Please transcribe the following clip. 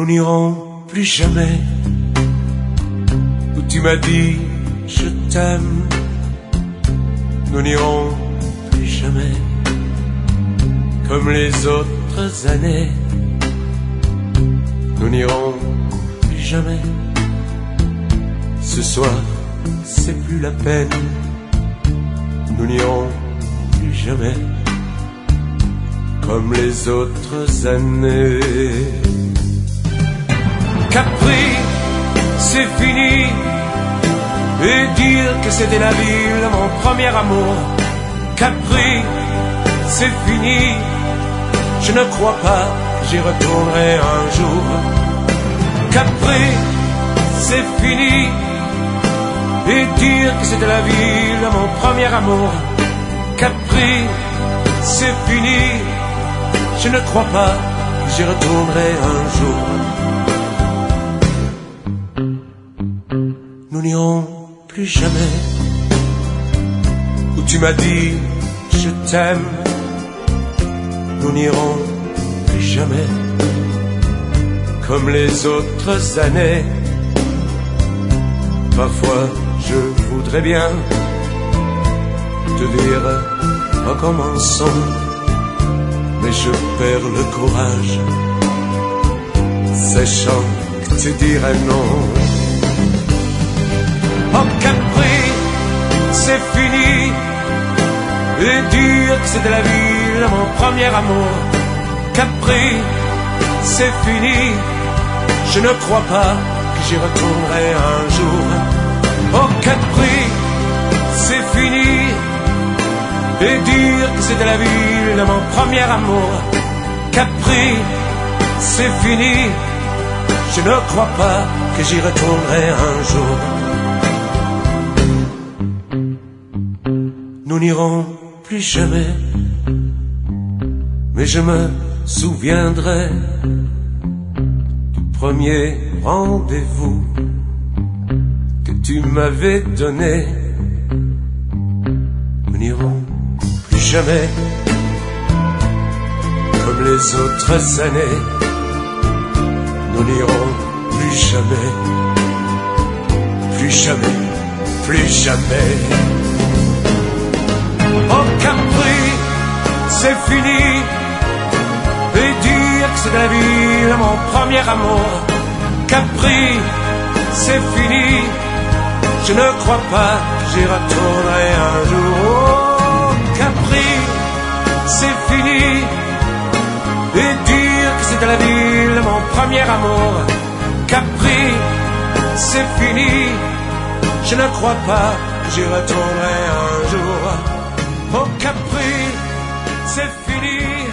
n'irons plus jamais où tu m'as dit je t'aime. Nous n'irons plus jamais comme les autres années. Nous n'irons plus jamais. Ce soir, c'est plus la peine. Nous n'irons plus jamais comme les autres années. Capri, c'est fini. Et dire que c'était la ville, mon premier amour. Capri, c'est fini. Je ne crois pas que j'y retournerai un jour. Capri, c'est fini. Et dire que c'était la ville, mon premier amour. Capri, c'est fini. Je ne crois pas que j'y retournerai un jour. Nous n'irons plus jamais où tu m'as dit je t'aime. Nous n'irons plus jamais comme les autres années. Parfois je voudrais bien te dire recommençons, mais je perds le courage, sachant que tu dirais non. Oh Capri, c'est fini. Et dire que c'était la ville, mon premier amour. Capri, c'est fini. Je ne crois pas que j'y retournerai un jour. Oh Capri, c'est fini. Et dire que c'était la ville, mon premier amour. Capri, c'est fini. Je ne crois pas que j'y retournerai un jour. Nous n'irons plus jamais, mais je me souviendrai du premier rendez-vous que tu m'avais donné. Nous n'irons plus jamais comme les autres années. Nous n'irons plus jamais, plus jamais, plus jamais. Oh Capri, c'est fini. Et dire que c'est la ville, mon premier amour. Capri, c'est fini. Je ne crois pas que j'y retournerai un jour. Oh Capri, c'est fini. Et dire que c'est la ville, mon premier amour. Capri, c'est fini. Je ne crois pas que j'y retournerai un jour. Oh Capri, c'est fini.